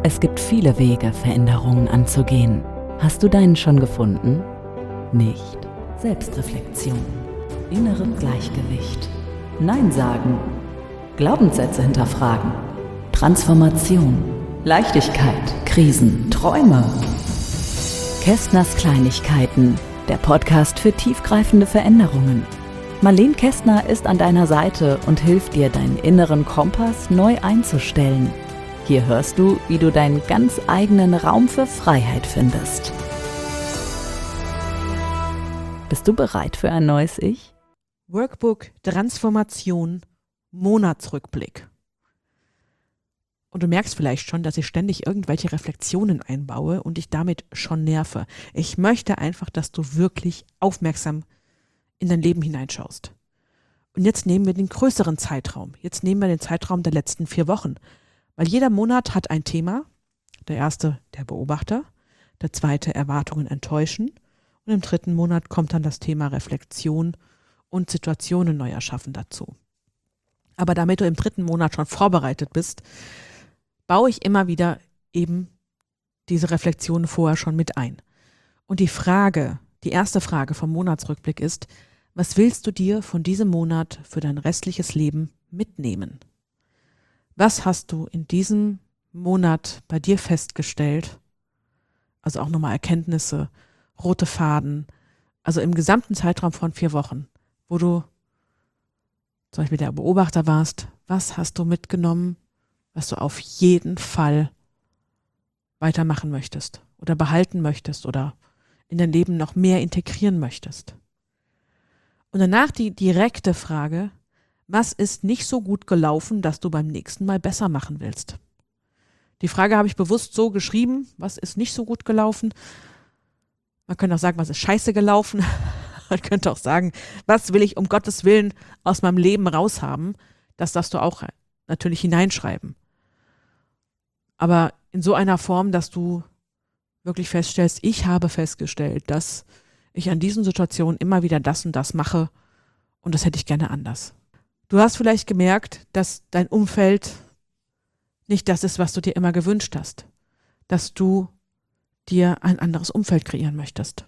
Es gibt viele Wege, Veränderungen anzugehen. Hast du deinen schon gefunden? Nicht. Selbstreflexion, innere Gleichgewicht, Nein sagen, Glaubenssätze hinterfragen, Transformation, Leichtigkeit, Krisen, Träume. Kästners Kleinigkeiten, der Podcast für tiefgreifende Veränderungen. Marlene Kästner ist an deiner Seite und hilft dir, deinen inneren Kompass neu einzustellen. Hier hörst du, wie du deinen ganz eigenen Raum für Freiheit findest. Bist du bereit für ein neues Ich? Workbook Transformation Monatsrückblick. Und du merkst vielleicht schon, dass ich ständig irgendwelche Reflexionen einbaue und dich damit schon nerve. Ich möchte einfach, dass du wirklich aufmerksam in dein Leben hineinschaust. Und jetzt nehmen wir den größeren Zeitraum. Jetzt nehmen wir den Zeitraum der letzten 4 Wochen. Weil jeder Monat hat ein Thema. Der erste, der Beobachter. Der zweite, Erwartungen enttäuschen. Und im 3. Monat kommt dann das Thema Reflexion und Situationen neu erschaffen dazu. Aber damit du im 3. Monat schon vorbereitet bist, baue ich immer wieder eben diese Reflexionen vorher schon mit ein. Und die erste Frage vom Monatsrückblick ist: Was willst du dir von diesem Monat für dein restliches Leben mitnehmen? Was hast du in diesem Monat bei dir festgestellt? Also auch nochmal Erkenntnisse, rote Faden, also im gesamten Zeitraum von 4 Wochen, wo du zum Beispiel der Beobachter warst. Was hast du mitgenommen, was du auf jeden Fall weitermachen möchtest oder behalten möchtest oder in dein Leben noch mehr integrieren möchtest? Und danach die direkte Frage: Was ist nicht so gut gelaufen, dass du beim nächsten Mal besser machen willst? Die Frage habe ich bewusst so geschrieben: Was ist nicht so gut gelaufen? Man könnte auch sagen, was ist scheiße gelaufen? Man könnte auch sagen, was will ich um Gottes Willen aus meinem Leben raushaben? Das darfst du auch natürlich hineinschreiben. Aber in so einer Form, dass du wirklich feststellst: Ich habe festgestellt, dass ich an diesen Situationen immer wieder das und das mache und das hätte ich gerne anders. Du hast vielleicht gemerkt, dass dein Umfeld nicht das ist, was du dir immer gewünscht hast. Dass du dir ein anderes Umfeld kreieren möchtest.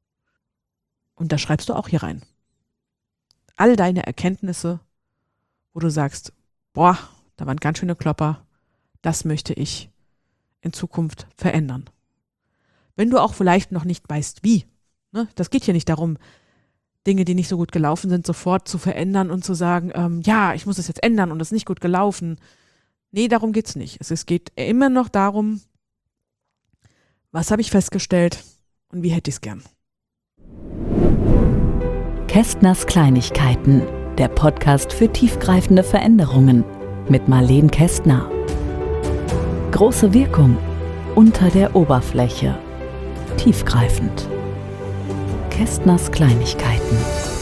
Und das schreibst du auch hier rein. All deine Erkenntnisse, wo du sagst: Boah, da waren ganz schöne Klopper, das möchte ich in Zukunft verändern. Wenn du auch vielleicht noch nicht weißt, wie, ne? Das geht hier nicht darum, Dinge, die nicht so gut gelaufen sind, sofort zu verändern und zu sagen, ja, ich muss das jetzt ändern und das ist nicht gut gelaufen. Nee, darum geht's nicht. Es geht immer noch darum, was habe ich festgestellt und wie hätte ich es gern. Kästners Kleinigkeiten, der Podcast für tiefgreifende Veränderungen mit Marlene Kästner. Große Wirkung unter der Oberfläche. Tiefgreifend. Kästners Kleinigkeiten.